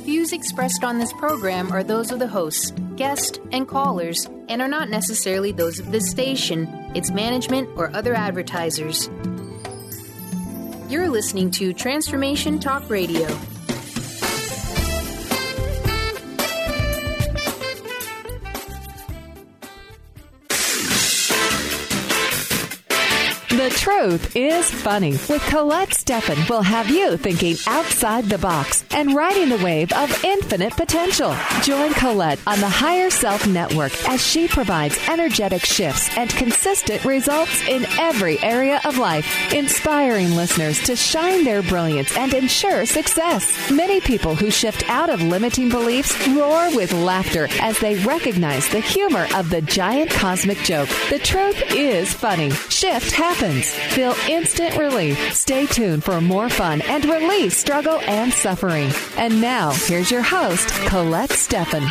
Views expressed on this program are those of the hosts, guests, and callers, and are not necessarily those of this station, its management, or other advertisers. You're listening to Transformation Talk Radio. The Truth is Funny with Colette Steffen will have you thinking outside the box and riding the wave of infinite potential. Join Colette on the Higher Self Network as she provides energetic shifts and consistent results in every area of life, inspiring listeners to shine their brilliance and ensure success. Many people who shift out of limiting beliefs roar with laughter as they recognize the humor of the giant cosmic joke. The truth is funny. Shift happens. Feel instant relief. Stay tuned for more fun and release struggle and suffering. And now, here's your host, Colette Steffen.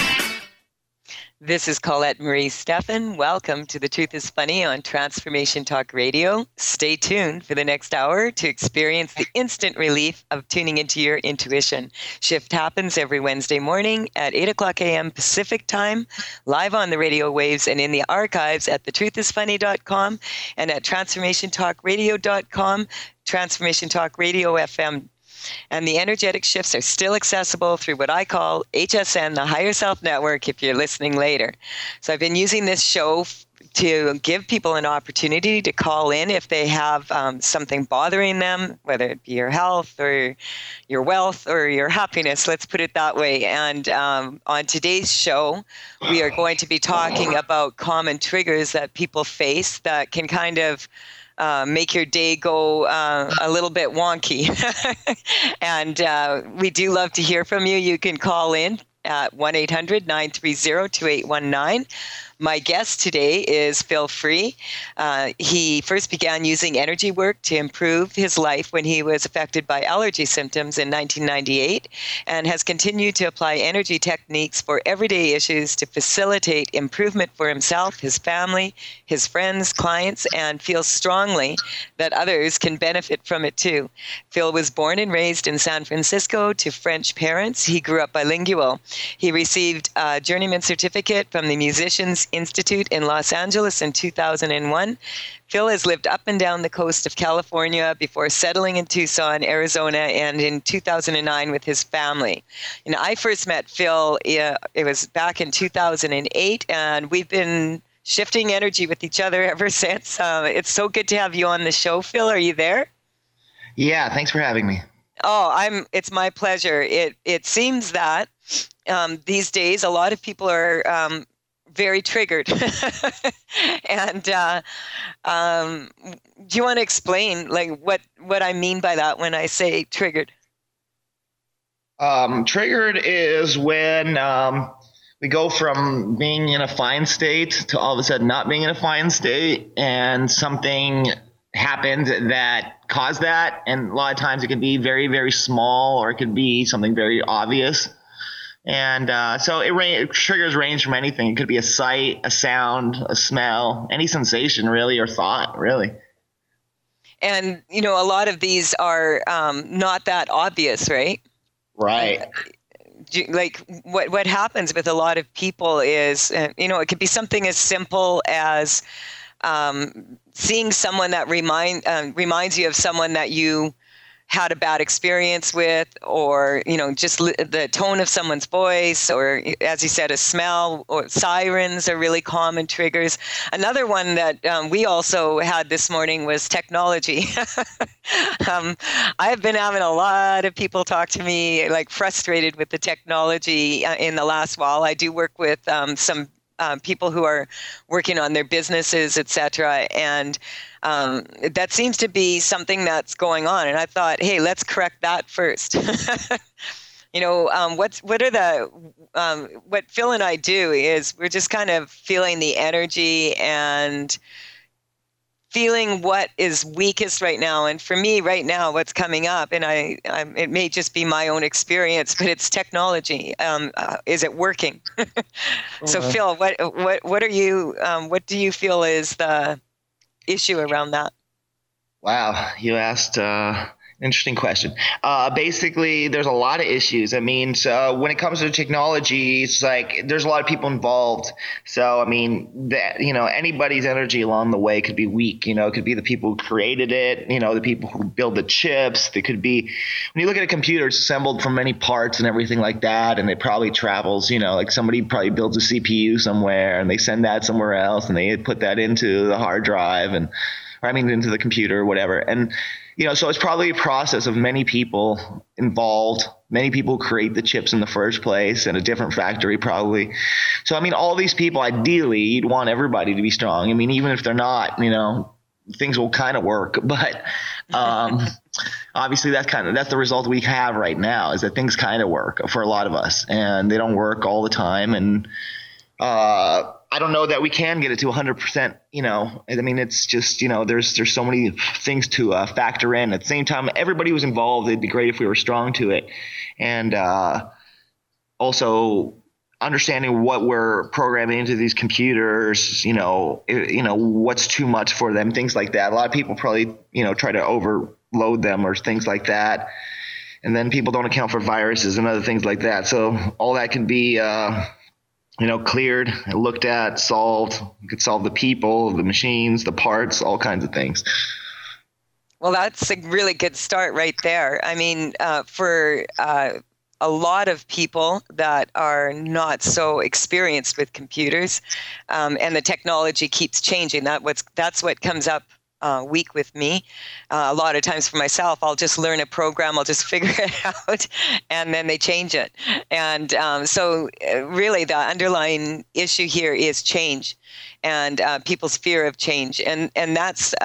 This is Colette Marie Steffen. Welcome to The Truth is Funny on Transformation Talk Radio. Stay tuned for the next hour to experience the instant relief of tuning into your intuition. Shift happens every Wednesday morning at 8 o'clock a.m. Pacific time, live on the radio waves and in the archives at thetruthisfunny.com and at transformationtalkradio.com, Transformation Talk Radio FM. And the energetic shifts are still accessible through what I call HSN, the Higher Self Network, if you're listening later. So I've been using this show to give people an opportunity to call in if they have something bothering them, whether it be your health or your wealth or your happiness, let's put it that way. And on today's show, we are going to be talking about common triggers that people face that can kind of make your day go a little bit wonky. And we do love to hear from you. You can call in at 1-800-930-2819. My guest today is Phil Free. He first began using energy work to improve his life when he was affected by allergy symptoms in 1998 and has continued to apply energy techniques for everyday issues to facilitate improvement for himself, his family, his friends, clients, and feels strongly that others can benefit from it too. Phil was born and raised in San Francisco to French parents. He grew up bilingual. He received a journeyman certificate from the Musicians Institute in Los Angeles in 2001. Phil has lived up and down the coast of California before settling in Tucson, Arizona, and in 2009 with his family. And I first met Phil, it was back in 2008, and we've been shifting energy with each other ever since. It's so good to have you on the show, Phil. Are you there? Yeah, thanks for having me. Oh, it's my pleasure. It seems that these days a lot of people are very triggered. And do you want to explain like what I mean by that when I say triggered? Triggered is when we go from being in a fine state to all of a sudden not being in a fine state, and something happened that caused that. And a lot of times it can be very, very small, or it could be something very obvious. And so triggers range from anything. It could be a sight, a sound, a smell, any sensation really, or thought really. And, a lot of these are not that obvious, right? Right. Like what happens with a lot of people is, it could be something as simple as seeing someone that reminds you of someone that you had a bad experience with, or, just the tone of someone's voice, or, as you said, a smell, or sirens are really common triggers. Another one that we also had this morning was technology. I've been having a lot of people talk to me like frustrated with the technology in the last while. I do work with some people who are working on their businesses, et cetera. And that seems to be something that's going on. And I thought, hey, let's correct that first. What Phil and I do is we're just kind of feeling the energy and feeling what is weakest right now. And for me right now, what's coming up, and it may just be my own experience, but it's technology. Is it working? So Phil, what are you, what do you feel is the issue around that? Wow. You asked Interesting question. Basically, there's a lot of issues. I mean, so when it comes to technology, it's like there's a lot of people involved. So, I mean, that, anybody's energy along the way could be weak. It could be the people who created it, the people who build the chips. They could be, when you look at a computer, it's assembled from many parts and everything like that. And it probably travels, like somebody probably builds a CPU somewhere and they send that somewhere else and they put that into the hard drive into the computer or whatever. And, so it's probably a process of many people involved, many people create the chips in the first place and a different factory probably. So, I mean, all these people, ideally, you'd want everybody to be strong. I mean, even if they're not, things will kind of work. But obviously that's the result we have right now, is that things kind of work for a lot of us and they don't work all the time. And I don't know that we can get it to 100%, I mean, it's just, there's so many things to factor in. At the same time, everybody was involved. It'd be great if we were strong to it. And also understanding what we're programming into these computers, what's too much for them, things like that. A lot of people probably, try to overload them or things like that. And then people don't account for viruses and other things like that. So all that can be cleared, looked at, solved. You could solve the people, the machines, the parts, all kinds of things. Well, that's a really good start right there. I mean, for a lot of people that are not so experienced with computers, and the technology keeps changing. That's what comes up week with me. A lot of times for myself, I'll just learn a program, I'll just figure it out, and then they change it. And so really the underlying issue here is change and people's fear of change. And that's,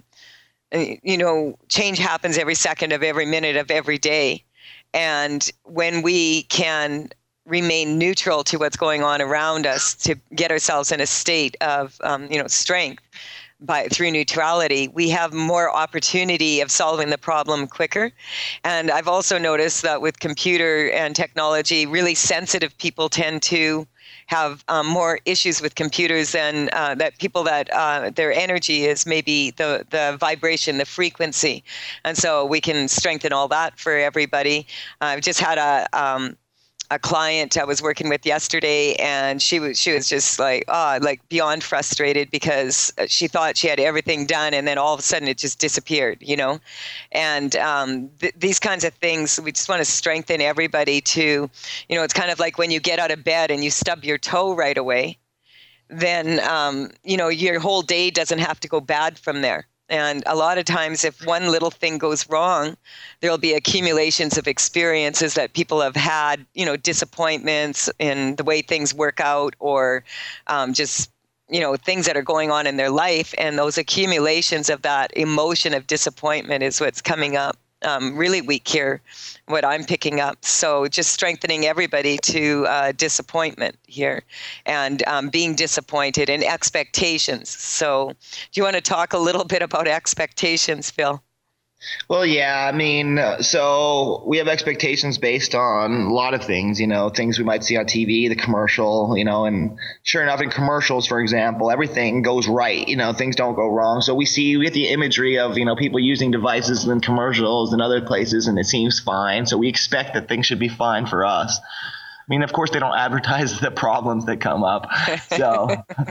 change happens every second of every minute of every day. And when we can remain neutral to what's going on around us to get ourselves in a state of, strength, through neutrality, we have more opportunity of solving the problem quicker. And I've also noticed that with computer and technology, really sensitive people tend to have more issues with computers than that people that their energy is maybe the vibration, the frequency. And so we can strengthen all that for everybody. I've just had a client I was working with yesterday, and she was just like beyond frustrated because she thought she had everything done, and then all of a sudden it just disappeared, And these kinds of things, we just want to strengthen everybody to, it's kind of like when you get out of bed and you stub your toe right away, then your whole day doesn't have to go bad from there. And a lot of times, if one little thing goes wrong, there'll be accumulations of experiences that people have had, disappointments in the way things work out, or just, things that are going on in their life. And those accumulations of that emotion of disappointment is what's coming up really weak here, what I'm picking up. So just strengthening everybody to disappointment here and being disappointed and expectations. So do you want to talk a little bit about expectations, Phil? Well, yeah, I mean, so we have expectations based on a lot of things, things we might see on TV, the commercial, and sure enough, in commercials, for example, everything goes right, things don't go wrong. So we get the imagery of, people using devices in commercials and other places, and it seems fine. So we expect that things should be fine for us. I mean, of course, they don't advertise the problems that come up. So,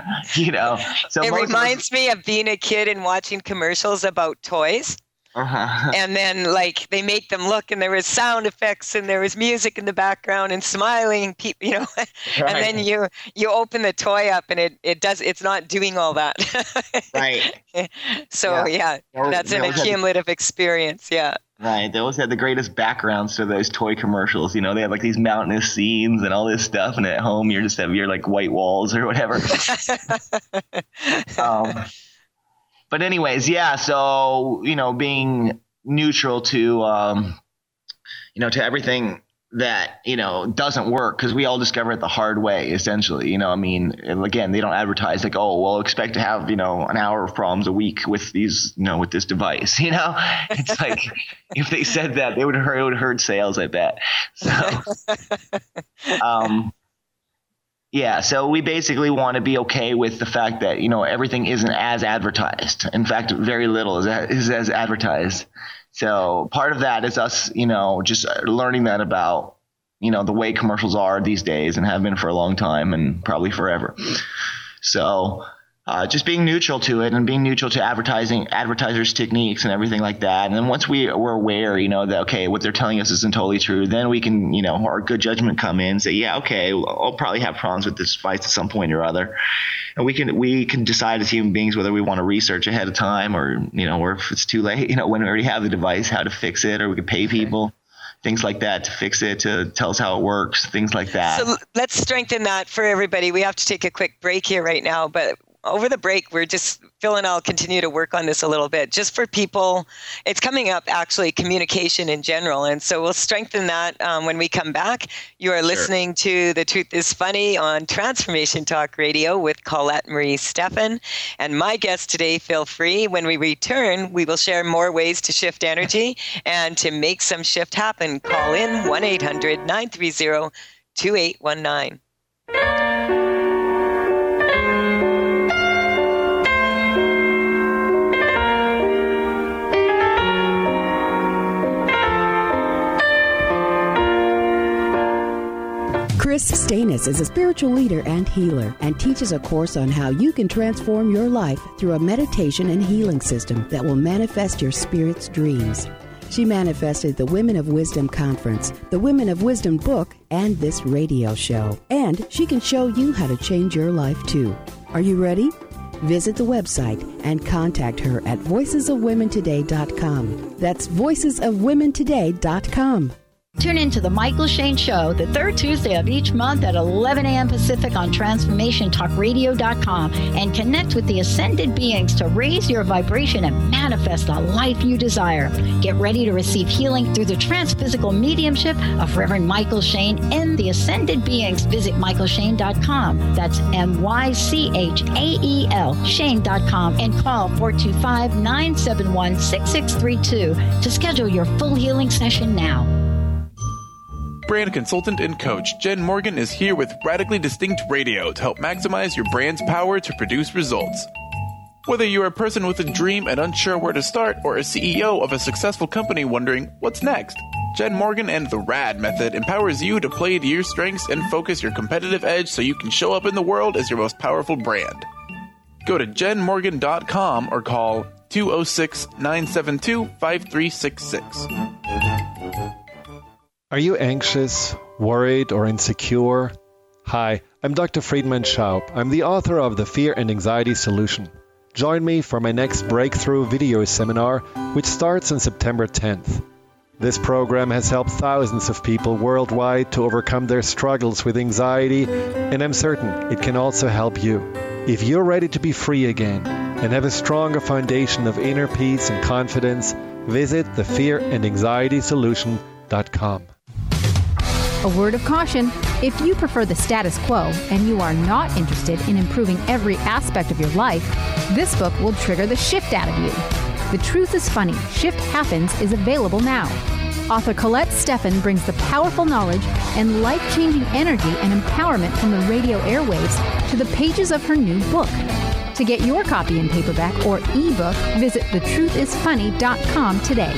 So it reminds me of being a kid and watching commercials about toys. Uh-huh. And then they make them look, and there was sound effects and there was music in the background and smiling people, Right. And then you open the toy up and it's not doing all that. Right. So that's an accumulative experience. Yeah. Right. They always had the greatest backgrounds to those toy commercials. They had these mountainous scenes and all this stuff. And at home, you just have your white walls or whatever. But anyways, yeah. So, being neutral to, to everything that, doesn't work, because we all discover it the hard way, essentially. Again, they don't advertise expect to have, an hour of problems a week with these, with this device, It's like, if they said that, it would hurt sales, I bet. So, yeah, so we basically want to be okay with the fact that, everything isn't as advertised. In fact, very little is as advertised. So part of that is us, just learning that about, the way commercials are these days and have been for a long time and probably forever. So just being neutral to it and being neutral to advertisers' techniques and everything like that. And then once we're aware, that, okay, what they're telling us isn't totally true, then we can, our good judgment come in and say, yeah, okay, I'll probably have problems with this device at some point or other. And we can decide as human beings whether we want to research ahead of time or, or if it's too late, when we already have the device, how to fix it, or we could pay people. Things like that to fix it, to tell us how it works, things like that. So let's strengthen that for everybody. We have to take a quick break here right now, but over the break, Phil and I'll continue to work on this a little bit. Just for people, it's coming up actually, communication in general. And so we'll strengthen that when we come back. You are listening to The Truth is Funny on Transformation Talk Radio with Colette Marie Steffen. And my guest today, Phil Free. When we return, we will share more ways to shift energy and to make some shift happen. Call in 1-800-930-2819. Chris Stanis is a spiritual leader and healer and teaches a course on how you can transform your life through a meditation and healing system that will manifest your spirit's dreams. She manifested the Women of Wisdom Conference, the Women of Wisdom book, and this radio show. And she can show you how to change your life too. Are you ready? Visit the website and contact her at voicesofwomentoday.com. That's voicesofwomentoday.com. Tune in to The Michael Shane Show, the third Tuesday of each month at 11 a.m. Pacific on TransformationTalkRadio.com and connect with the ascended beings to raise your vibration and manifest the life you desire. Get ready to receive healing through the transphysical mediumship of Reverend Michael Shane and the ascended beings. Visit MichaelShane.com. That's MyChael, Shane.com, and call 425-971-6632 to schedule your full healing session now. Brand consultant and coach Jen Morgan is here with Radically Distinct Radio to help maximize your brand's power to produce results. Whether you're a person with a dream and unsure where to start, or a CEO of a successful company wondering what's next, Jen Morgan and the RAD method empowers you to play to your strengths and focus your competitive edge so you can show up in the world as your most powerful brand. Go to jenmorgan.com or call 206-972-5366. Are you anxious, worried, or insecure? Hi, I'm Dr. Friedman Schaub. I'm the author of The Fear and Anxiety Solution. Join me for my next breakthrough video seminar, which starts on September 10th. This program has helped thousands of people worldwide to overcome their struggles with anxiety, and I'm certain it can also help you. If you're ready to be free again and have a stronger foundation of inner peace and confidence, visit thefearandanxietysolution.com. A word of caution: if you prefer the status quo and you are not interested in improving every aspect of your life, this book will trigger the shift out of you. The Truth is Funny, Shift Happens is available now. Author Colette Steffen brings the powerful knowledge and life-changing energy and empowerment from the radio airwaves to the pages of her new book. To get your copy in paperback or ebook, visit thetruthisfunny.com today.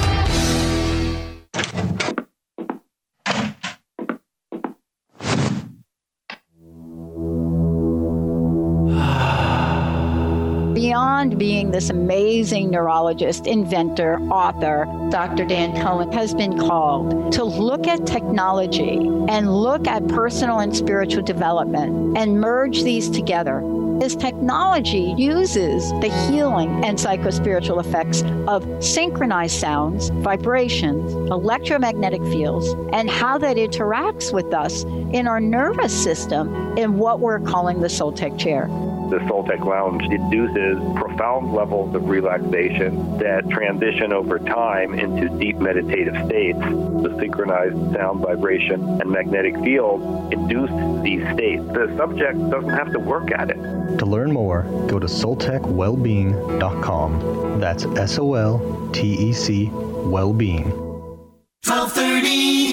Beyond being this amazing neurologist, inventor, author, Dr. Dan Cohen has been called to look at technology and look at personal and spiritual development and merge these together. His technology uses the healing and psychospiritual effects of synchronized sounds, vibrations, electromagnetic fields, and how that interacts with us in our nervous system in what we're calling the Soltec chair. The Soltec Lounge induces profound levels of relaxation that transition over time into deep meditative states. The synchronized sound, vibration, and magnetic field induce these states. The subject doesn't have to work at it. To learn more, go to soltecwellbeing.com. That's SOLTEC Wellbeing. 1230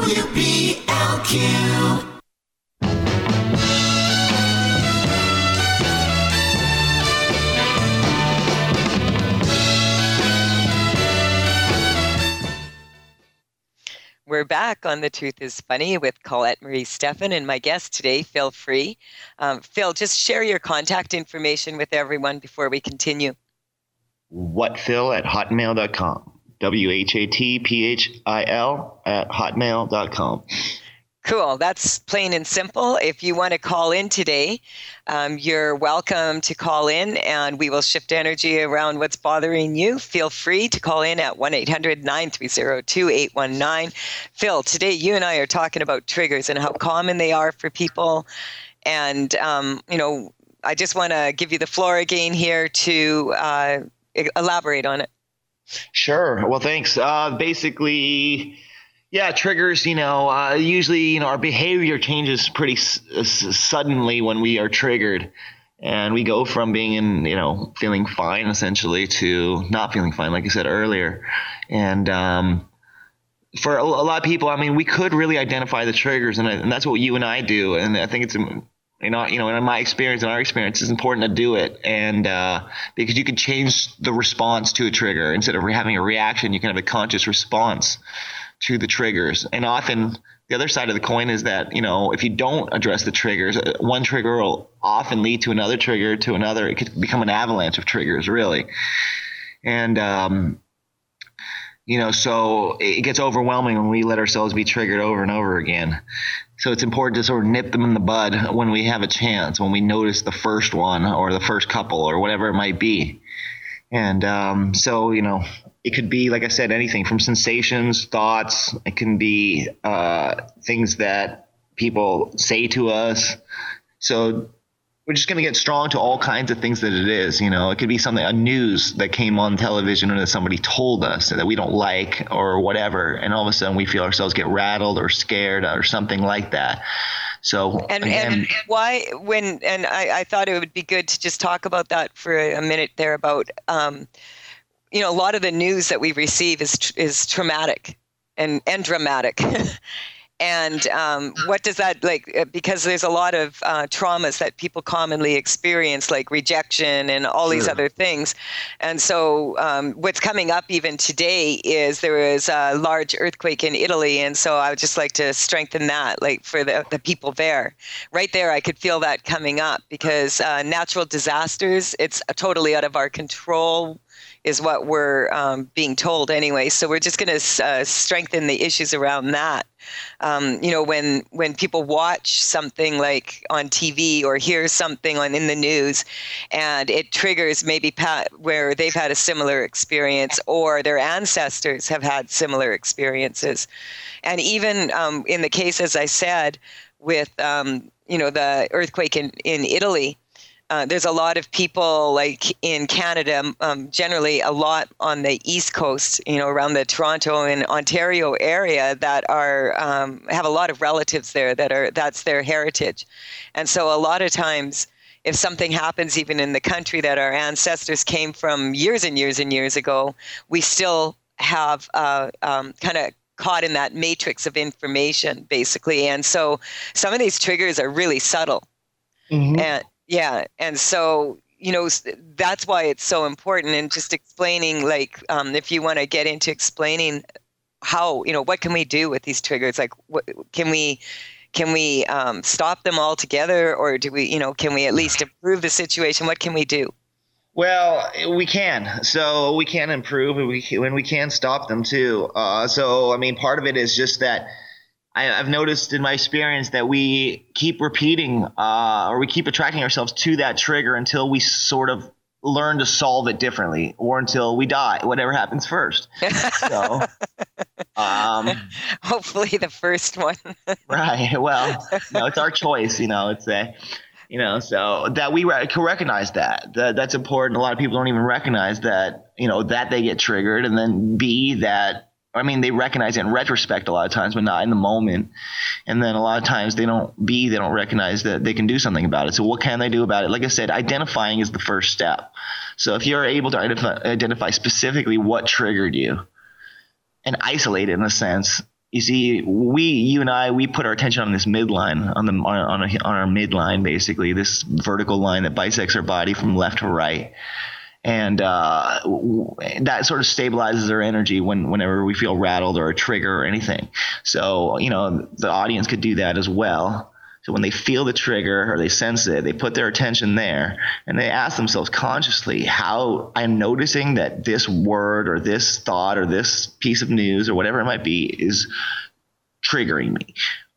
WBLQ. back on The Truth is Funny with Colette Marie Steffen and my guest today, Phil Free. Phil, just share your contact information with everyone before we continue. whatphil@hotmail.com. WHATPHIL@hotmail.com. Cool. That's plain and simple. If you want to call in today, you're welcome to call in and we will shift energy around what's bothering you. Feel free to call in at 1-800-930-2819. Phil, today you and I are talking about triggers and how common they are for people. And, I just want to give you the floor again here to elaborate on it. Sure. Well, thanks. Basically, triggers, usually, our behavior changes pretty suddenly when we are triggered. And we go from being feeling fine essentially to not feeling fine, like I said earlier. And for a lot of people, we could really identify the triggers, and that's what you and I do. And I think it's, in my experience and our experience, it's important to do it. And because you can change the response to a trigger. Instead of having a reaction, you can have a conscious response to the triggers. And often the other side of the coin is that, if you don't address the triggers, one trigger will often lead to another trigger to another. It could become an avalanche of triggers, really. And, so it gets overwhelming when we let ourselves be triggered over and over again. So it's important to sort of nip them in the bud when we have a chance, when we notice the first one or the first couple or whatever it might be. And it could be, like I said, anything from sensations, thoughts. It can be things that people say to us. So we're just going to get strong to all kinds of things that it is. It could be a news that came on television or that somebody told us that we don't like or whatever. And all of a sudden we feel ourselves get rattled or scared or something like that. So and why I thought it would be good to just talk about that for a minute there about a lot of the news that we receive is traumatic and dramatic. And what does that because there's a lot of traumas that people commonly experience, like rejection and all these other things. And so what's coming up even today is there was a large earthquake in Italy. And so I would just like to strengthen that, for the people there. Right there, I could feel that coming up because natural disasters, it's totally out of our control, is what we're being told anyway. So we're just going to strengthen the issues around that. When people watch something like on TV or hear something in the news and it triggers maybe where they've had a similar experience or their ancestors have had similar experiences. And even in the case, as I said, with, the earthquake in Italy, there's a lot of people in Canada, generally a lot on the East Coast, around the Toronto and Ontario area that are have a lot of relatives there that's their heritage. And so a lot of times if something happens even in the country that our ancestors came from years and years and years ago, we still have kind of caught in that matrix of information, basically. And so some of these triggers are really subtle. Mm-hmm. And so, that's why it's so important. And just explaining, if you want to get into explaining how, what can we do with these triggers? What can we stop them altogether, or do we, can we at least improve the situation? What can we do? Well, we can. So we can improve, and we can stop them too. Part of it is just that I've noticed in my experience that we keep repeating or we keep attracting ourselves to that trigger until we sort of learn to solve it differently, or until we die, whatever happens first. So, hopefully the first one. Right. Well, it's our choice. It's so that we can recognize that's important. A lot of people don't even recognize that, that they get triggered, and then they recognize it in retrospect a lot of times, but not in the moment. And then a lot of times they don't recognize that they can do something about it. So what can they do about it? Like I said, identifying is the first step. So if you're able to identify specifically what triggered you and isolate it in a sense, you see, you and I put our attention on this midline, on our midline, basically this vertical line that bisects our body from left to right. And that sort of stabilizes our energy whenever we feel rattled or a trigger or anything. So, the audience could do that as well. So when they feel the trigger or they sense it, they put their attention there and they ask themselves consciously, how I'm noticing that this word or this thought or this piece of news or whatever it might be is triggering me.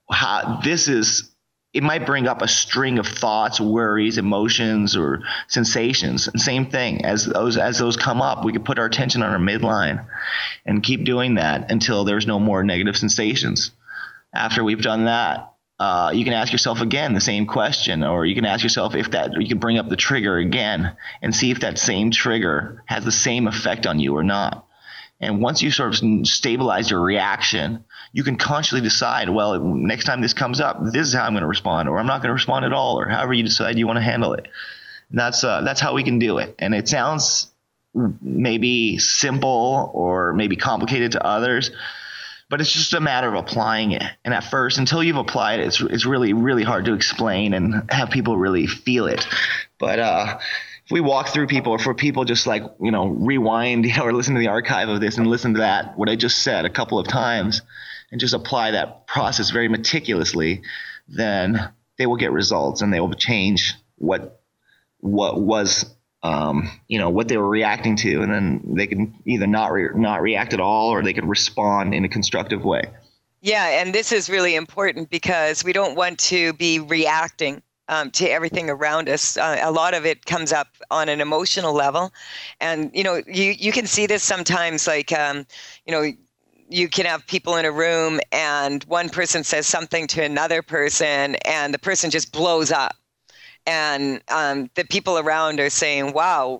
It might bring up a string of thoughts, worries, emotions, or sensations. And same thing, as those come up, we can put our attention on our midline and keep doing that until there's no more negative sensations. After we've done that, you can ask yourself again the same question, or you can ask yourself you can bring up the trigger again and see if that same trigger has the same effect on you or not. And once you sort of stabilize your reaction, you can consciously decide, well, next time this comes up, this is how I'm going to respond, or I'm not going to respond at all, or however you decide you want to handle it. And that's how we can do it. And it sounds maybe simple or maybe complicated to others, but it's just a matter of applying it. And at first, until you've applied it, it's really, really hard to explain and have people really feel it. But if we walk through people, or for people just rewind, or listen to the archive of this and listen to what I just said a couple of times and just apply that process very meticulously, then they will get results and they will change what was what they were reacting to, and then they can either not react at all, or they can respond in a constructive way. Yeah, and this is really important because we don't want to be reacting to everything around us. A lot of it comes up on an emotional level, and you can see this sometimes. You can have people in a room, and one person says something to another person, and the person just blows up. And the people around are saying, wow,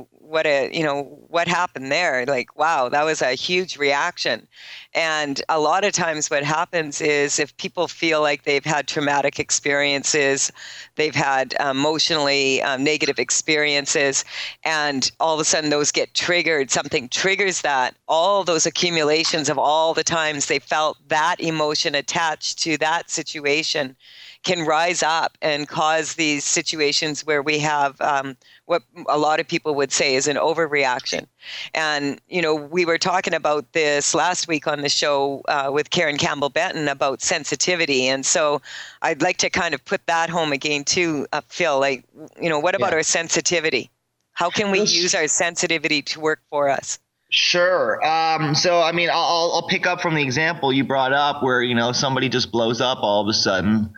what happened there? Like, wow, that was a huge reaction. And a lot of times what happens is if people feel like they've had traumatic experiences, they've had emotionally negative experiences, and all of a sudden those get triggered, something triggers that, all those accumulations of all the times they felt that emotion attached to that situation can rise up and cause these situations where we have what a lot of people would say is an overreaction. And, we were talking about this last week on the show with Karen Campbell Benton about sensitivity. And so I'd like to kind of put that home again too, Phil, what about our sensitivity? How can we use our sensitivity to work for us? Sure. I'll pick up from the example you brought up where, somebody just blows up all of a sudden.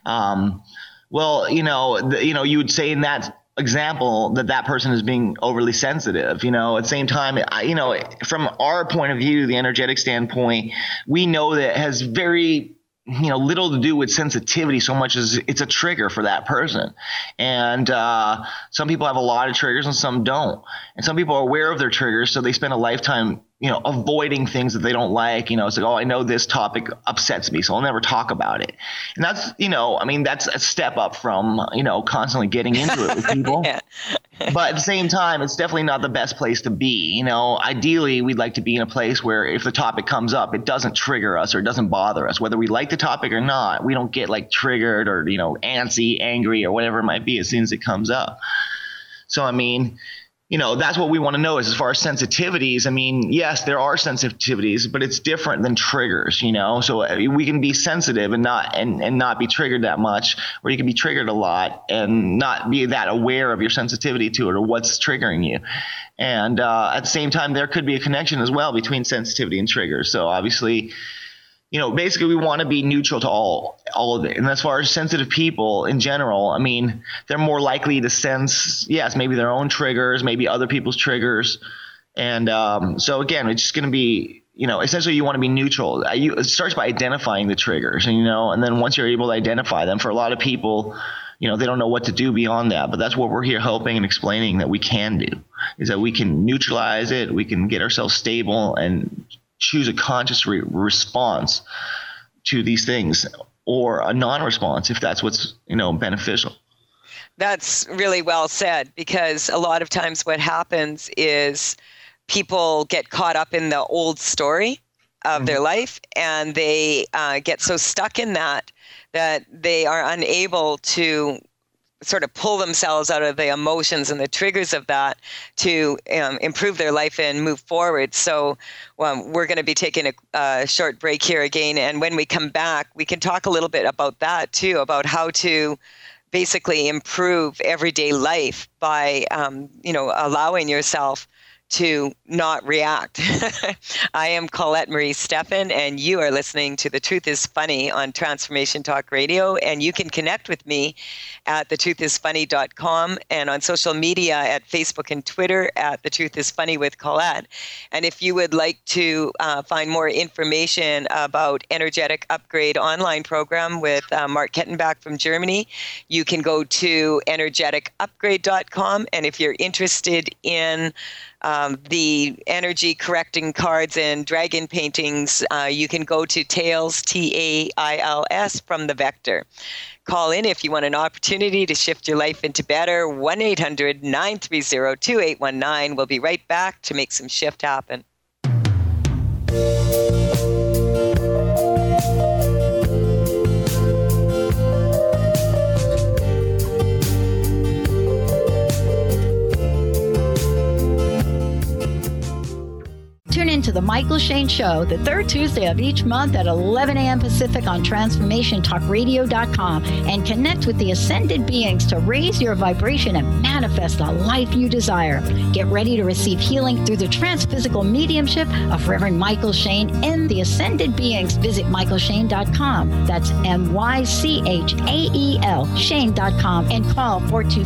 You would say in that example that person is being overly sensitive. At the same time, from our point of view, the energetic standpoint, we know that it has very little to do with sensitivity so much as it's a trigger for that person. And some people have a lot of triggers and some don't. And some people are aware of their triggers, so they spend a lifetime avoiding things that they don't like. It's like, oh, I know this topic upsets me, so I'll never talk about it. And that's, that's a step up from, constantly getting into it with people. Yeah. But at the same time, it's definitely not the best place to be. Ideally, we'd like to be in a place where if the topic comes up, it doesn't trigger us or it doesn't bother us. Whether we like the topic or not, we don't get triggered or, antsy, angry, or whatever it might be as soon as it comes up. So, that's what we want to know is as far as sensitivities. Yes, there are sensitivities, but it's different than triggers, So we can be sensitive and not be triggered that much, or you can be triggered a lot and not be that aware of your sensitivity to it or what's triggering you. And at the same time, there could be a connection as well between sensitivity and triggers. So obviously, basically we want to be neutral to all of it. And as far as sensitive people in general, they're more likely to sense, yes, maybe their own triggers, maybe other people's triggers. And so again, it's just going to be, essentially you want to be neutral. It starts by identifying the triggers, and then once you're able to identify them, for a lot of people, they don't know what to do beyond that. But that's what we're here helping and explaining that we can do, is that we can neutralize it. We can get ourselves stable and choose a conscious response to these things, or a non-response if that's what's beneficial. That's really well said, because a lot of times what happens is people get caught up in the old story of their life, and they get so stuck in that they are unable to sort of pull themselves out of the emotions and the triggers of that to improve their life and move forward. So we're going to be taking a short break here again. And when we come back, we can talk a little bit about that too, about how to basically improve everyday life by, allowing yourself to not react. I am Colette Marie Steffen, and you are listening to The Truth is Funny on Transformation Talk Radio. And you can connect with me at thetruthисfunny.com and on social media at Facebook and Twitter at The Truth is Funny with Colette. And if you would like to find more information about Energetic Upgrade online program with Mark Kettenbach from Germany, you can go to energeticupgrade.com. And if you're interested in the energy correcting cards and dragon paintings, you can go to Tails, Tails, from the Vector. Call in if you want an opportunity to shift your life into better. 1-800-930-2819. We'll be right back to make some shift happen. Tune in to The Michael Shane Show the third Tuesday of each month at 11 a.m. Pacific on TransformationTalkRadio.com and connect with the ascended beings to raise your vibration and manifest the life you desire. Get ready to receive healing through the transphysical mediumship of Reverend Michael Shane and the ascended beings. Visit MichaelShane.com. That's MyChael, Shane.com, and call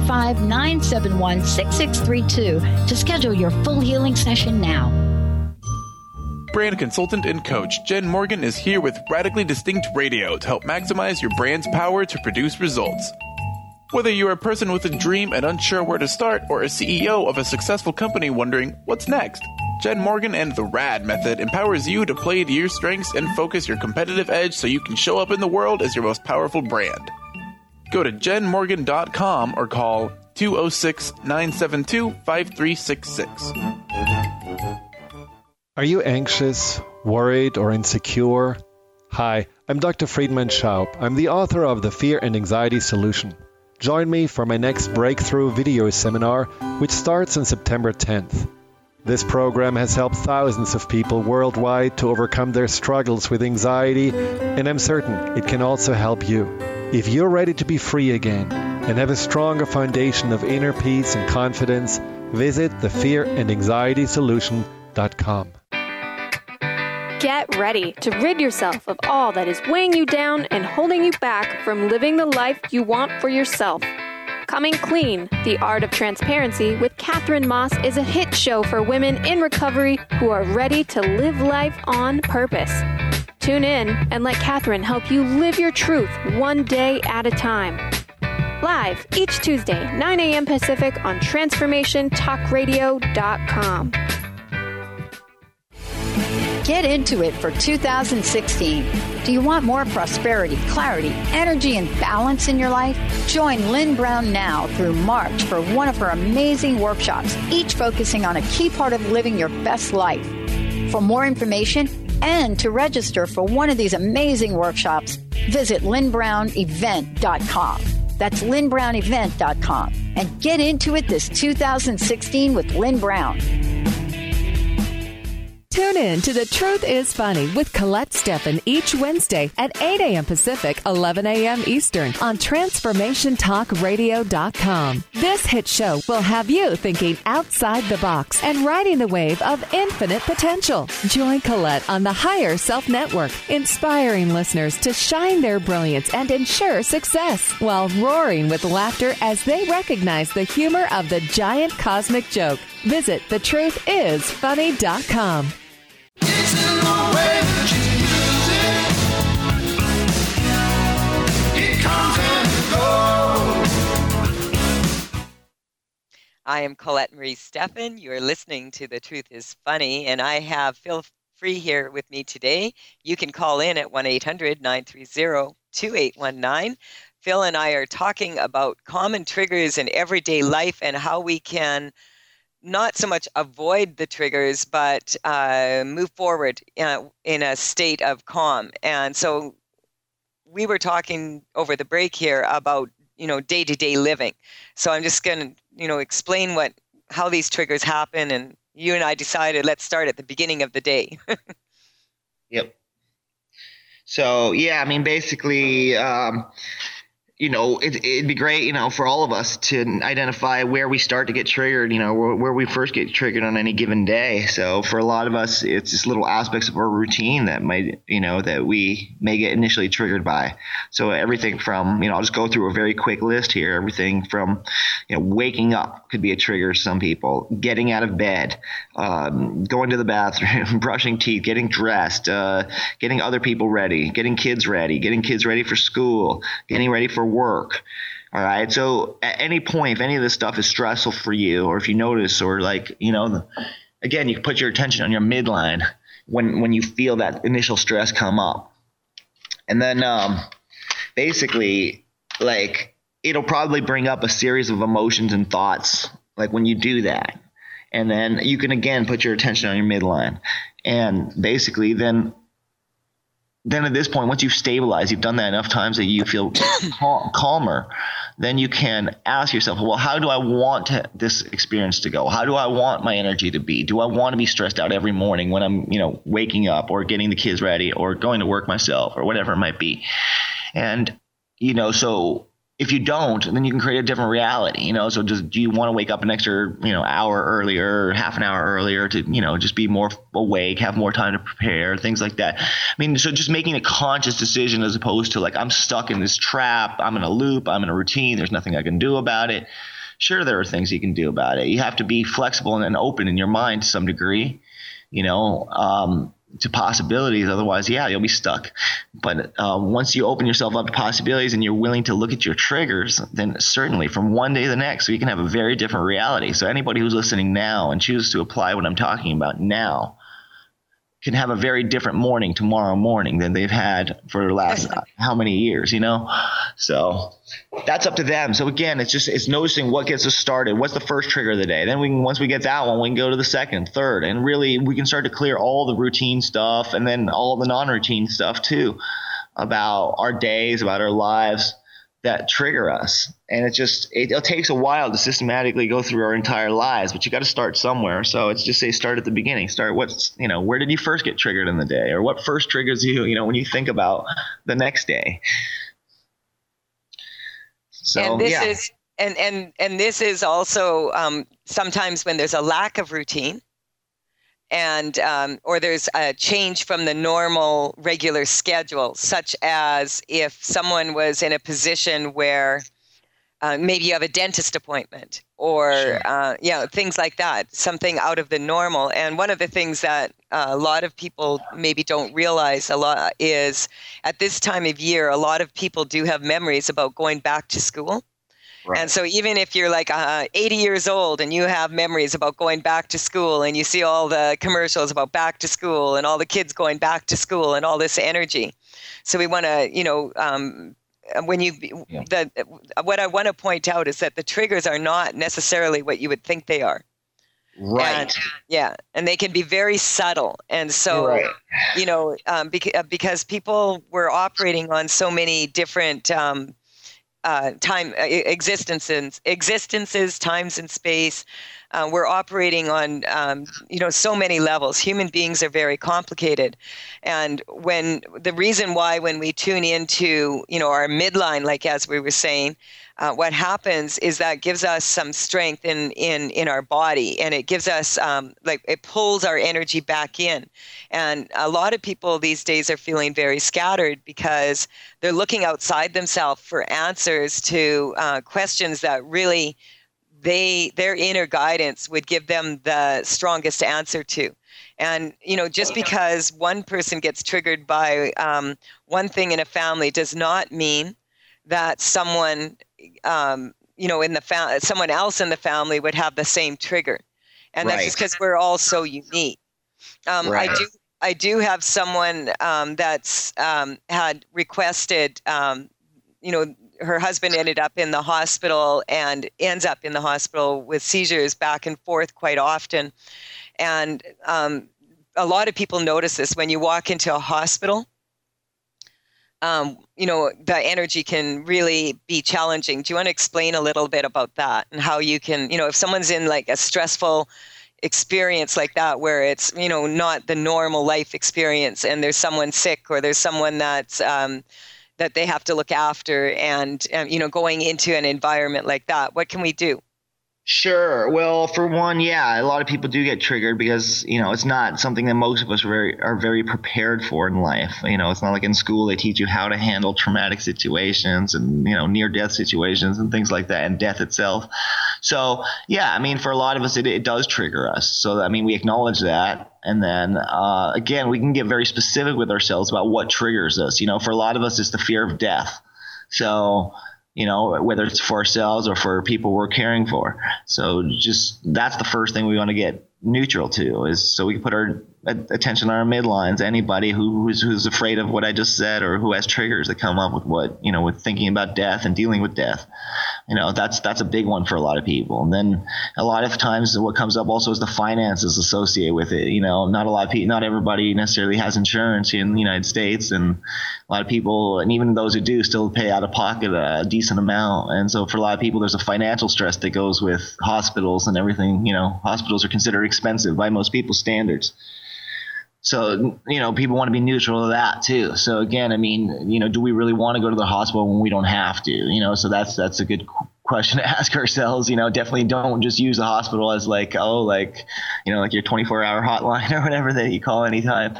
425-971-6632 to schedule your full healing session now. Brand consultant and coach Jen Morgan is here with Radically Distinct Radio to help maximize your brand's power to produce results. Whether you're a person with a dream and unsure where to start, or a CEO of a successful company wondering what's next, Jen Morgan and the RAD method empowers you to play to your strengths and focus your competitive edge so you can show up in the world as your most powerful brand. Go to jenmorgan.com or call 206-972-5366. Are you anxious, worried, or insecure? Hi, I'm Dr. Friedman Schaub. I'm the author of The Fear and Anxiety Solution. Join me for my next breakthrough video seminar, which starts on September 10th. This program has helped thousands of people worldwide to overcome their struggles with anxiety, and I'm certain it can also help you. If you're ready to be free again and have a stronger foundation of inner peace and confidence, visit thefearandanxietysolution.com. Get ready to rid yourself of all that is weighing you down and holding you back from living the life you want for yourself. Coming Clean, The Art of Transparency with Catherine Moss is a hit show for women in recovery who are ready to live life on purpose. Tune in and let Catherine help you live your truth one day at a time. Live each Tuesday, 9 a.m. Pacific on TransformationTalkRadio.com. Get into it for 2016. Do you want more prosperity, clarity, energy, and balance in your life? Join Lynn Brown now through March for one of her amazing workshops, each focusing on a key part of living your best life. For more information and to register for one of these amazing workshops, visit lynnbrownevent.com. That's lynnbrownevent.com. And get into it this 2016 with Lynn Brown. Tune in to The Truth is Funny with Colette Steffen each Wednesday at 8 a.m. Pacific, 11 a.m. Eastern on TransformationTalkRadio.com. This hit show will have you thinking outside the box and riding the wave of infinite potential. Join Colette on the Higher Self Network, inspiring listeners to shine their brilliance and ensure success while roaring with laughter as they recognize the humor of the giant cosmic joke. Visit thetruthисfunny.com. It's in the way that you use it. It comes and goes. I am Colette Marie Steffen. You are listening to The Truth is Funny, and I have Phil Free here with me today. You can call in at 1-800-930-2819. Phil and I are talking about common triggers in everyday life and how we can not so much avoid the triggers, but move forward in a state of calm. And so we were talking over the break here about day-to-day living. So I'm just going to, explain how these triggers happen. And you and I decided, let's start at the beginning of the day. Yep. So, yeah, I mean, basically, it'd be great, for all of us to identify where we start to get triggered, where we first get triggered on any given day. So for a lot of us, it's just little aspects of our routine that might, that we may get initially triggered by. So everything from, I'll just go through a very quick list here. Everything from, waking up could be a trigger to some people, getting out of bed, going to the bathroom, brushing teeth, getting dressed, getting other people ready, getting kids ready for school, getting ready for work. All right. So at any point, if any of this stuff is stressful for you, or if you notice, or again, you can put your attention on your midline when you feel that initial stress come up. And then basically, it'll probably bring up a series of emotions and thoughts, when you do that. And then you can, again, put your attention on your midline. And basically then at this point, once you've stabilized, you've done that enough times that you feel calmer, then you can ask yourself, well, how do I want this experience to go? How do I want my energy to be? Do I want to be stressed out every morning when I'm, waking up or getting the kids ready or going to work myself or whatever it might be? And, so if you don't, then you can create a different reality, so do you want to wake up an extra, hour earlier or half an hour earlier to, just be more awake, have more time to prepare, things like that. I mean, so just making a conscious decision as opposed to I'm stuck in this trap, I'm in a loop, I'm in a routine, there's nothing I can do about it. Sure, there are things you can do about it. You have to be flexible and open in your mind to some degree, to possibilities. Otherwise, you'll be stuck. But once you open yourself up to possibilities and you're willing to look at your triggers, then certainly from one day to the next, you can have a very different reality. So anybody who's listening now and chooses to apply what I'm talking about now can have a very different morning tomorrow morning than they've had for the last how many years, So that's up to them. So again, it's noticing what gets us started. What's the first trigger of the day? Then once we get that one, we can go to the second, third, and really we can start to clear all the routine stuff and then all the non-routine stuff too about our days, about our lives that trigger us. And it takes a while to systematically go through our entire lives, but you got to start somewhere. So it's just start at the beginning. Start where did you first get triggered in the day, or what first triggers you, when you think about the next day. So, and this is also sometimes when there's a lack of routine and or there's a change from the normal regular schedule, such as if someone was in a position where maybe you have a dentist appointment or sure. Things like that, something out of the normal. And one of the things that a lot of people maybe don't realize a lot is at this time of year, a lot of people do have memories about going back to school. Right. And so even if you're 80 years old and you have memories about going back to school and you see all the commercials about back to school and all the kids going back to school and all this energy. So we want to, what I want to point out is that the triggers are not necessarily what you would think they are. Right. And they can be very subtle. And so, right. Because people were operating on so many different existences, times and space. We're operating on, so many levels. Human beings are very complicated. And the reason why when we tune into, our midline, as we were saying, what happens is that gives us some strength in our body, and it gives us it pulls our energy back in. And a lot of people these days are feeling very scattered because they're looking outside themselves for answers to questions that really their inner guidance would give them the strongest answer to. And, just because one person gets triggered by one thing in a family does not mean that someone someone else in the family would have the same trigger. And that's just because we're all so unique. Right. I do have someone that's had requested, her husband ended up in the hospital and ends up in the hospital with seizures back and forth quite often. And a lot of people notice this when you walk into a hospital. the energy can really be challenging. Do you want to explain a little bit about that and how you can, if someone's in like a stressful experience like that, where it's, not the normal life experience, and there's someone sick, or there's someone that's, that they have to look after, and, going into an environment like that, what can we do? Sure. Well, for one, a lot of people do get triggered because, it's not something that most of us are very prepared for in life. It's not like in school they teach you how to handle traumatic situations and, near-death situations and things like that, and death itself. So, for a lot of us, it does trigger us. So, we acknowledge that. And then, again, we can get very specific with ourselves about what triggers us. For a lot of us, it's the fear of death. So, whether it's for ourselves or for people we're caring for. So that's the first thing we want to get neutral to, is so we can put our attention on our midlines. Anybody who's afraid of what I just said, or who has triggers that come up with with thinking about death and dealing with death, that's a big one for a lot of people. And then a lot of times what comes up also is the finances associated with it. Not everybody necessarily has insurance in the United States, and a lot of people, and even those who do, still pay out of pocket a decent amount. And so for a lot of people, there's a financial stress that goes with hospitals and everything. Hospitals are considered expensive by most people's standards. So, people want to be neutral to that too. So again, do we really want to go to the hospital when we don't have to? So that's a good question to ask ourselves. Definitely don't just use the hospital as like your 24-hour hotline or whatever that you call anytime.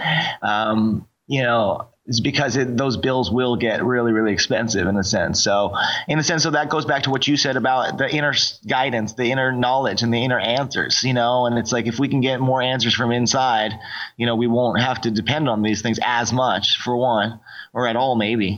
It's because those bills will get really, really expensive in a sense. So that goes back to what you said about the inner guidance, the inner knowledge, and the inner answers, and it's like if we can get more answers from inside, we won't have to depend on these things as much, for one, or at all maybe.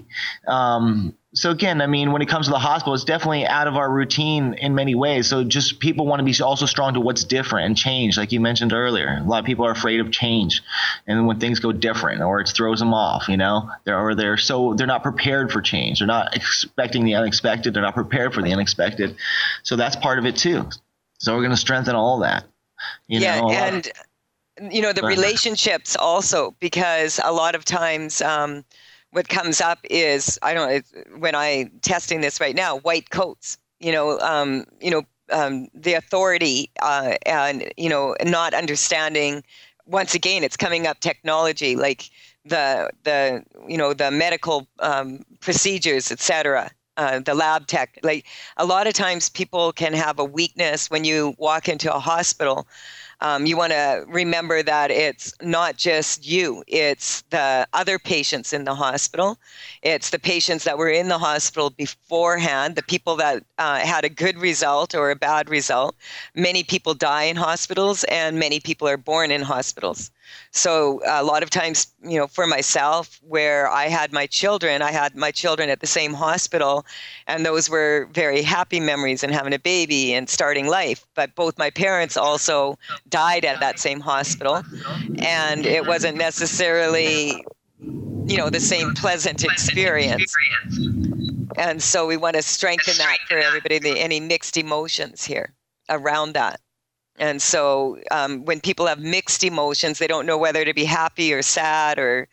So again, when it comes to the hospital, it's definitely out of our routine in many ways. So just people want to be also strong to what's different and change, like you mentioned earlier. A lot of people are afraid of change, and when things go different, or it throws them off, they're not prepared for change. They're not expecting the unexpected. They're not prepared for the unexpected. So that's part of it too. So we're going to strengthen all that. The relationships also, because a lot of times, what comes up is, when I'm testing this right now, white coats, the authority, and, not understanding. Once again, it's coming up technology, like the medical procedures, etc. The lab tech. Like a lot of times people can have a weakness when you walk into a hospital. You want to remember that it's not just you, it's the other patients in the hospital. It's the patients that were in the hospital beforehand, the people that had a good result or a bad result. Many people die in hospitals, and many people are born in hospitals. So a lot of times, for myself, where I had my children at the same hospital, and those were very happy memories, and having a baby and starting life. But both my parents also died at that same hospital, and it wasn't necessarily, the same pleasant experience. And so we want to strengthen that for everybody, any mixed emotions here around that. And so when people have mixed emotions, they don't know whether to be happy or sad, or,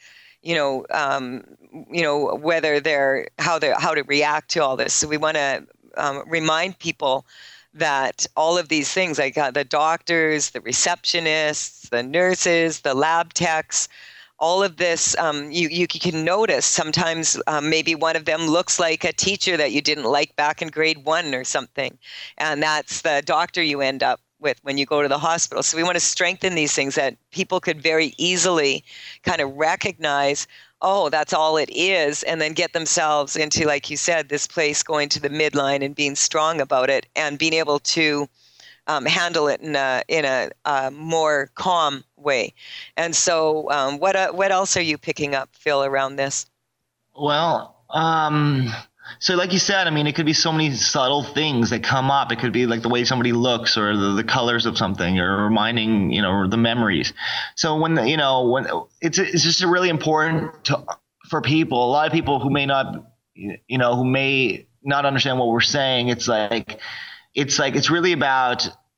whether how to react to all this. So we want to remind people that all of these things, like the doctors, the receptionists, the nurses, the lab techs, all of this, you can notice sometimes maybe one of them looks like a teacher that you didn't like back in grade 1 or something. And that's the doctor you end up with when you go to the hospital. So we want to strengthen these things that people could very easily kind of recognize, oh, that's all it is, and then get themselves into, like you said, this place going to the midline and being strong about it and being able to handle it in a more calm way. And so what else are you picking up, Phil, around this? Well, so like you said, it could be so many subtle things that come up. It could be like the way somebody looks, or the colors of something, or reminding, the memories. So when it's just really important for people, a lot of people who may not, who may not understand what we're saying. It's really about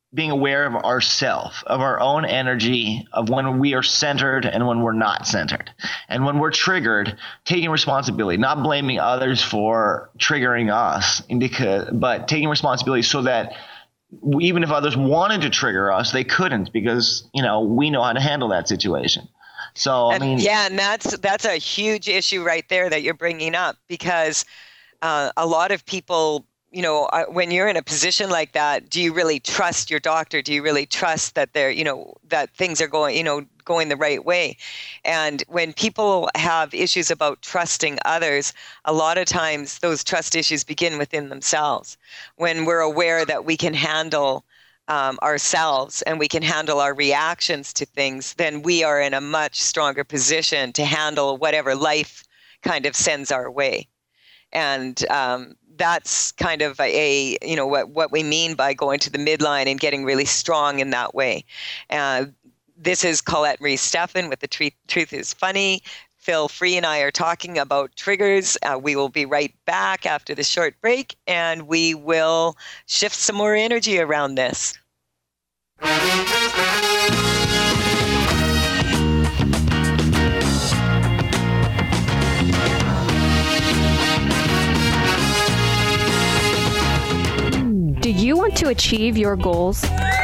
being aware of ourself, of our own energy, of when we are centered and when we're not centered. And when we're triggered, taking responsibility, not blaming others for triggering us, but taking responsibility so that even if others wanted to trigger us, they couldn't, because, we know how to handle that situation. So, and that's a huge issue right there that you're bringing up, because a lot of people, when you're in a position like that, do you really trust your doctor? Do you really trust that they're, that things are going the right way? And when people have issues about trusting others, a lot of times those trust issues begin within themselves. When we're aware that we can handle ourselves and we can handle our reactions to things, then we are in a much stronger position to handle whatever life kind of sends our way. And that's kind of what we mean by going to the midline and getting really strong in that way. This is Colette Marie Steffen with The Truth is Funny. Phil Free and I are talking about triggers. We will be right back after the short break, and we will shift some more energy around this. Do you want to achieve your goals?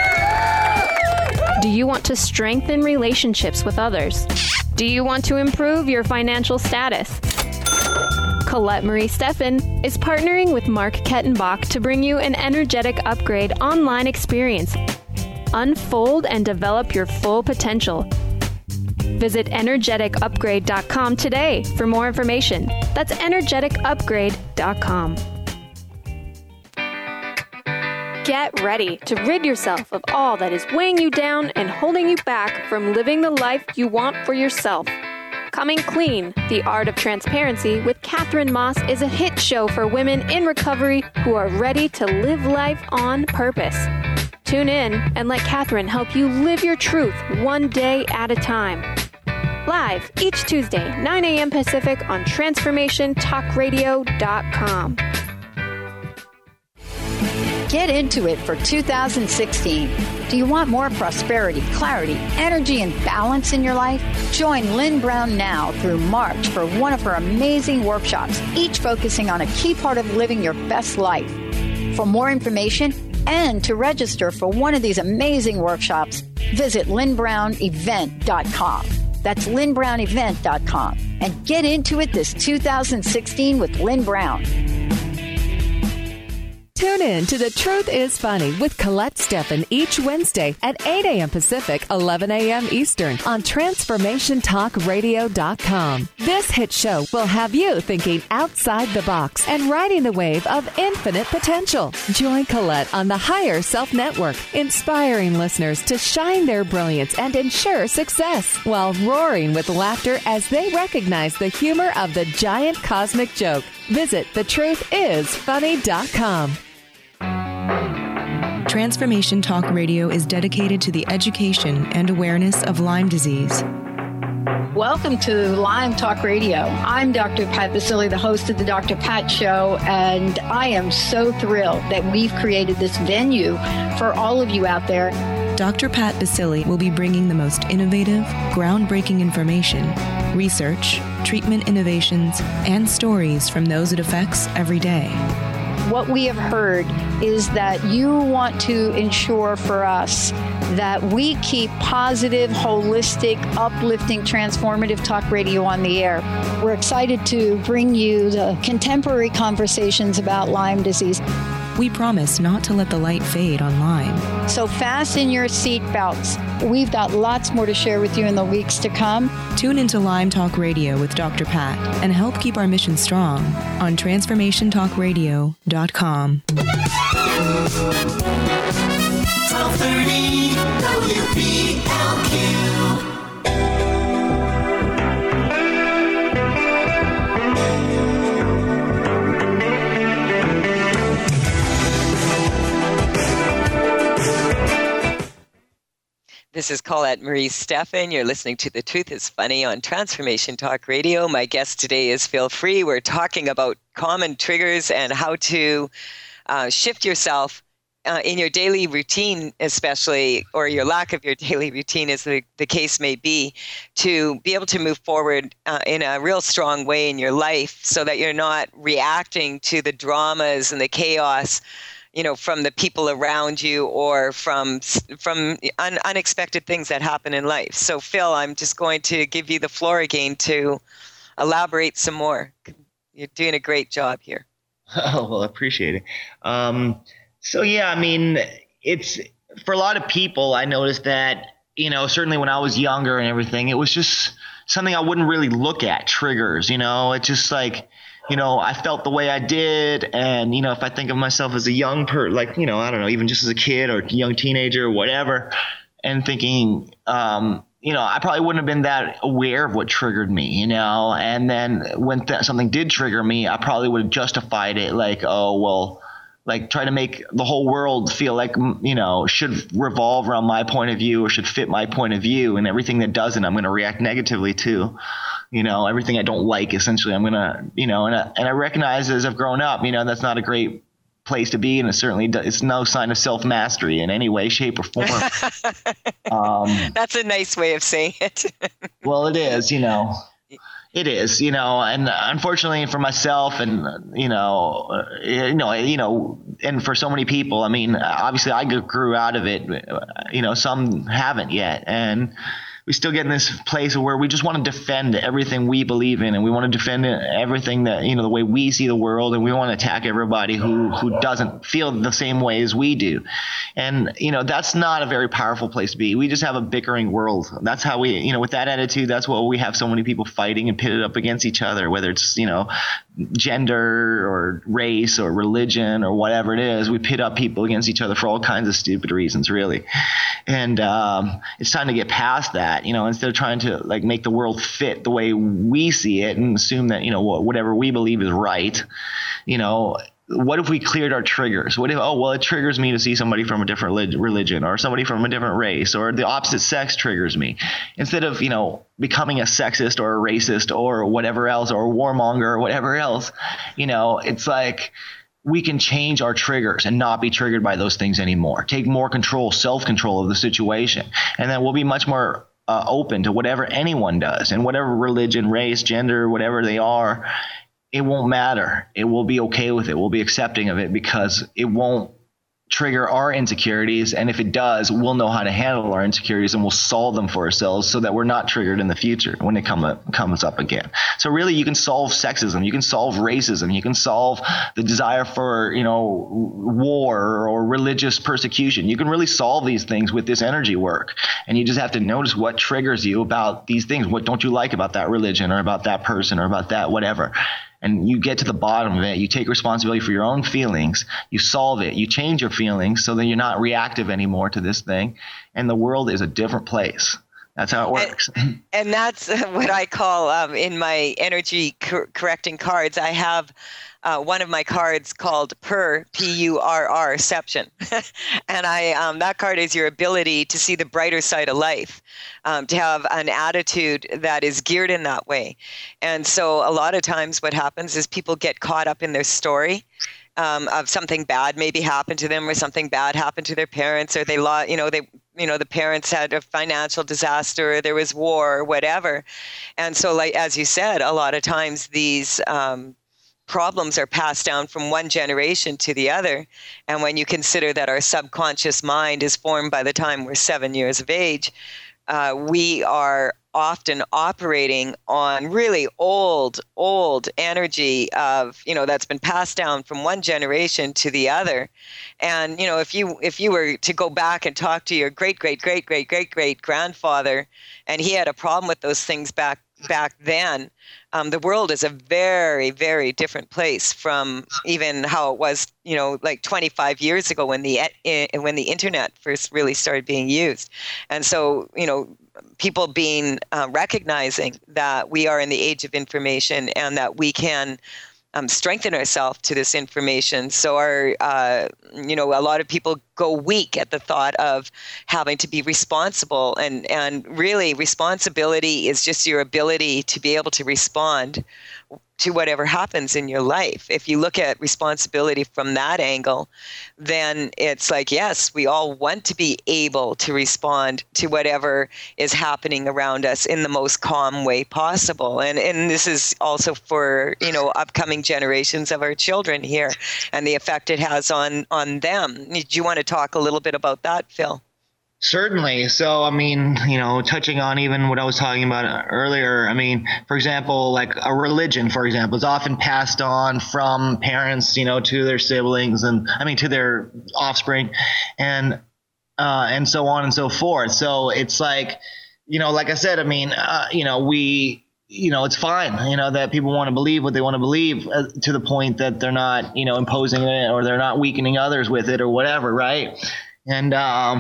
Do you want to strengthen relationships with others? Do you want to improve your financial status? Colette Marie Steffen is partnering with Mark Kettenbach to bring you an Energetic Upgrade online experience. Unfold and develop your full potential. Visit energeticupgrade.com today for more information. That's energeticupgrade.com. Get ready to rid yourself of all that is weighing you down and holding you back from living the life you want for yourself. Coming Clean, The Art of Transparency with Catherine Moss is a hit show for women in recovery who are ready to live life on purpose. Tune in and let Catherine help you live your truth one day at a time. Live each Tuesday, 9 a.m. Pacific on TransformationTalkRadio.com. Get into it for 2016. Do you want more prosperity, clarity, energy, and balance in your life? Join Lynn Brown now through March for one of her amazing workshops, each focusing on a key part of living your best life. For more information and to register for one of these amazing workshops, visit lynnbrownevent.com. That's lynnbrownevent.com. And get into it this 2016 with Lynn Brown. Tune in to The Truth is Funny with Colette Steffen each Wednesday at 8 a.m. Pacific, 11 a.m. Eastern on TransformationTalkRadio.com. This hit show will have you thinking outside the box and riding the wave of infinite potential. Join Colette on the Higher Self Network, inspiring listeners to shine their brilliance and ensure success while roaring with laughter as they recognize the humor of the giant cosmic joke. Visit thetruthisfunny.com. Transformation Talk Radio is dedicated to the education and awareness of Lyme disease. Welcome to Lyme Talk Radio. I'm Dr. Pat Baccili, the host of the Dr. Pat Show, and I am so thrilled that we've created this venue for all of you out there. Dr. Pat Baccili will be bringing the most innovative, groundbreaking information, research, treatment innovations, and stories from those it affects every day. What we have heard is that you want to ensure for us that we keep positive, holistic, uplifting, transformative talk radio on the air. We're excited to bring you the contemporary conversations about Lyme disease. We promise not to let the light fade on Lyme. So fasten your seatbelts. We've got lots more to share with you in the weeks to come. Tune into Lyme Talk Radio with Dr. Pat and help keep our mission strong on TransformationTalkRadio.com. 1230 WPLQ. This is Colette Marie Steffen. You're listening to The Truth is Funny on Transformation Talk Radio. My guest today is Phil Free. We're talking about common triggers and how to shift yourself in your daily routine, especially, or your lack of your daily routine, as the case may be, to be able to move forward in a real strong way in your life, so that you're not reacting to the dramas and the chaos, from the people around you, or from unexpected things that happen in life. So, Phil, I'm just going to give you the floor again to elaborate some more. You're doing a great job here. Oh, well, I appreciate it. So, yeah, I mean, it's for a lot of people, I noticed that, certainly when I was younger and everything, it was just something I wouldn't really look at, triggers, it's just like, I felt the way I did. And, if I think of myself as a young I don't know, even just as a kid or young teenager or whatever, and thinking, I probably wouldn't have been that aware of what triggered me, and then when something did trigger me, I probably would have justified it like, oh, well, like try to make the whole world feel like, should revolve around my point of view or should fit my point of view, and everything that doesn't, I'm going to react negatively to, everything I don't like, essentially, I'm going to, and I recognize as I've grown up, that's not a great place to be, and it's no sign of self-mastery in any way, shape, or form. That's a nice way of saying it. Well, it is, it is, and unfortunately for myself and, and for so many people, I mean, obviously I grew out of it, some haven't yet. And we still get in this place where we just want to defend everything we believe in, and we want to defend everything that, the way we see the world, and we want to attack everybody who doesn't feel the same way as we do. And, that's not a very powerful place to be. We just have a bickering world. That's how we, with that attitude, that's what we have so many people fighting and pitted up against each other, whether it's, gender or race or religion or whatever it is. We pit up people against each other for all kinds of stupid reasons, really. And it's time to get past that, instead of trying to like make the world fit the way we see it and assume that, whatever we believe is right. What if we cleared our triggers? What if, it triggers me to see somebody from a different religion or somebody from a different race, or the opposite sex triggers me. Instead of, becoming a sexist or a racist or whatever else, or a warmonger or whatever else, it's like we can change our triggers and not be triggered by those things anymore. Take more control, self-control of the situation. And then we'll be much more open to whatever anyone does, and whatever religion, race, gender, whatever they are. It won't matter. It will be okay with it. We'll be accepting of it because it won't trigger our insecurities. And if it does, we'll know how to handle our insecurities, and we'll solve them for ourselves so that we're not triggered in the future when it comes up again. So really, you can solve sexism. You can solve racism. You can solve the desire for, war or religious persecution. You can really solve these things with this energy work. And you just have to notice what triggers you about these things. What don't you like about that religion or about that person or about that whatever? And you get to the bottom of it. You take responsibility for your own feelings. You solve it. You change your feelings so that you're not reactive anymore to this thing. And the world is a different place. That's how it works. And that's what I call in my energy correcting cards. I have one of my cards called P-U-R-R-ception. And that card is your ability to see the brighter side of life, to have an attitude that is geared in that way. And so a lot of times what happens is people get caught up in their story of something bad maybe happened to them, or something bad happened to their parents, or the parents had a financial disaster, or there was war or whatever. And so, like, as you said, a lot of times these problems are passed down from one generation to the other. And when you consider that our subconscious mind is formed by the time we're 7 years of age, we are often operating on really old energy of, that's been passed down from one generation to the other. And, if you were to go back and talk to your great grandfather, and he had a problem with those things back then, the world is a very, very different place from even how it was, like 25 years ago when the internet first really started being used. And so, people recognizing that we are in the age of information, and that we can strengthen ourselves to this information. So a lot of people go weak at the thought of having to be responsible, and really responsibility is just your ability to be able to respond to whatever happens in your life. If you look at responsibility from that angle, then it's like, yes, we all want to be able to respond to whatever is happening around us in the most calm way possible. And this is also for, upcoming generations of our children here and the effect it has on them. Do you want to talk a little bit about that, Phil? Certainly. So, touching on even what I was talking about earlier, for example, like a religion, for example, is often passed on from parents, to their siblings and to their offspring and so on and so forth. So it's like, like I said, it's fine, that people want to believe what they want to believe to the point that they're not, imposing it or they're not weakening others with it or whatever. Right. And,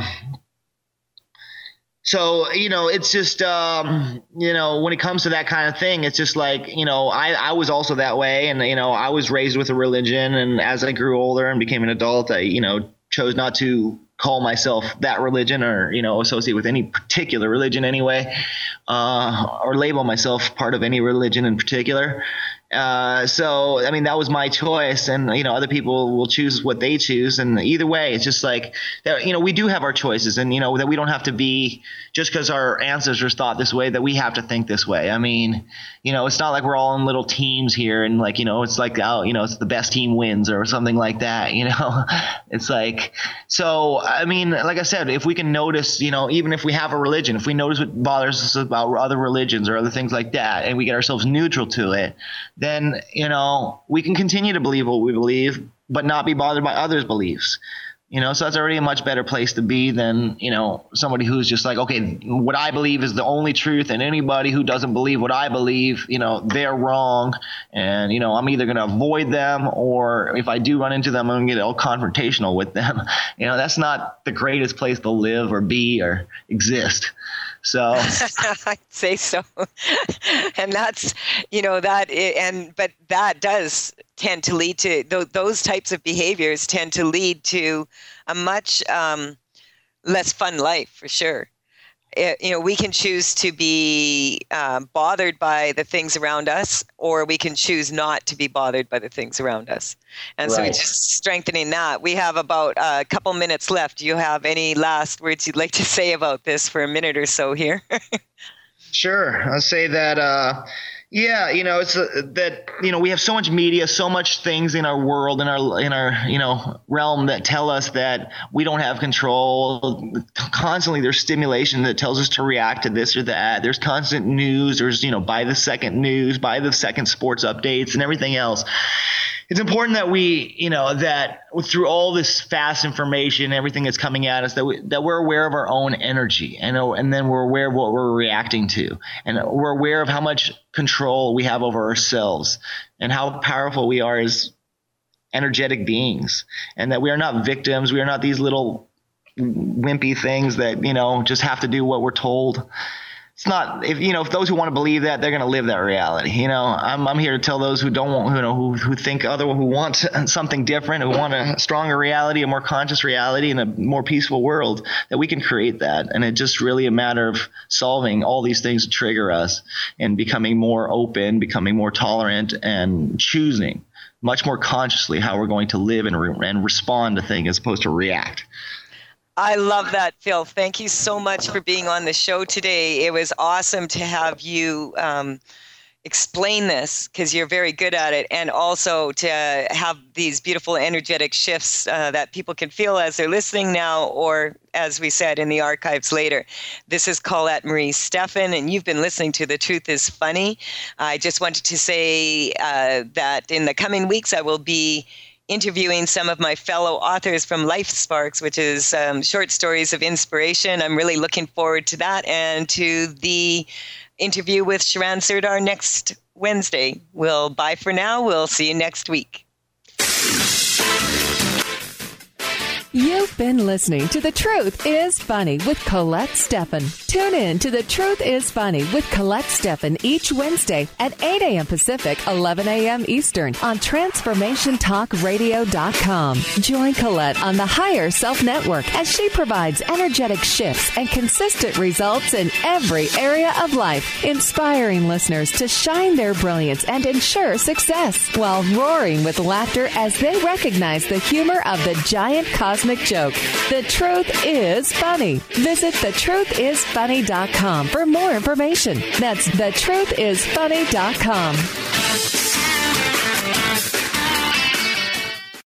so, it's just, when it comes to that kind of thing, it's just like, I was also that way. And, I was raised with a religion. And as I grew older and became an adult, I, chose not to call myself that religion or, associate with any particular religion anyway, or label myself part of any religion in particular. So, that was my choice and, other people will choose what they choose. And either way, it's just like that, we do have our choices and, that we don't have to be just because our ancestors thought this way that we have to think this way. It's not like we're all in little teams here and like, it's like, it's the best team wins or something like that. It's like, so, like I said, if we can notice, even if we have a religion, if we notice what bothers us about other religions or other things like that, and we get ourselves neutral to it, then, we can continue to believe what we believe, but not be bothered by others' beliefs. So that's already a much better place to be than, somebody who's just like, okay, what I believe is the only truth. And anybody who doesn't believe what I believe, they're wrong. And, I'm either going to avoid them or if I do run into them, I'm going to get all confrontational with them. That's not the greatest place to live or be or exist. So I'd say so. And that's, but that does tend to lead to those types of behaviors tend to lead to a much less fun life for sure. We can choose to be bothered by the things around us, or we can choose not to be bothered by the things around us. And right. So it's just strengthening that. We have about a couple minutes left. Do you have any last words you'd like to say about this for a minute or so here? Sure. I'll say that, it's that, we have so much media, so much things in our world, in our, realm that tell us that we don't have control. Constantly there's stimulation that tells us to react to this or that. There's constant news. There's, by the second news, by the second sports updates and everything else. It's important that we, that through all this fast information, everything that's coming at us, that we're aware of our own energy and then we're aware of what we're reacting to. And we're aware of how much control we have over ourselves and how powerful we are as energetic beings, and that we are not victims. We are not these little wimpy things that, just have to do what we're told. It's not, if those who want to believe that, they're going to live that reality. I'm here to tell those who don't want, who think other, who want something different, who want a stronger reality, a more conscious reality, and a more peaceful world, that we can create that. And it's just really a matter of solving all these things that trigger us and becoming more open, becoming more tolerant, and choosing much more consciously how we're going to live and respond to things as opposed to react. I love that, Phil. Thank you so much for being on the show today. It was awesome to have you explain this because you're very good at it, and also to have these beautiful energetic shifts that people can feel as they're listening now, or as we said, in the archives later. This is Colette Marie Stephan, and you've been listening to The Truth is Funny. I just wanted to say that in the coming weeks, I will be interviewing some of my fellow authors from Life Sparks, which is short stories of inspiration. I'm really looking forward to that, and to the interview with Sharan Serdar next Wednesday. Bye for now. We'll see you next week. You've been listening to The Truth is Funny with Colette Stephan. Tune in to The Truth is Funny with Colette Steffen each Wednesday at 8 a.m. Pacific, 11 a.m. Eastern on TransformationTalkRadio.com. Join Colette on the Higher Self Network as she provides energetic shifts and consistent results in every area of life, inspiring listeners to shine their brilliance and ensure success while roaring with laughter as they recognize the humor of the giant cosmic joke. The Truth is Funny. Visit thetruthis.com for more information. That's thetruthis.com.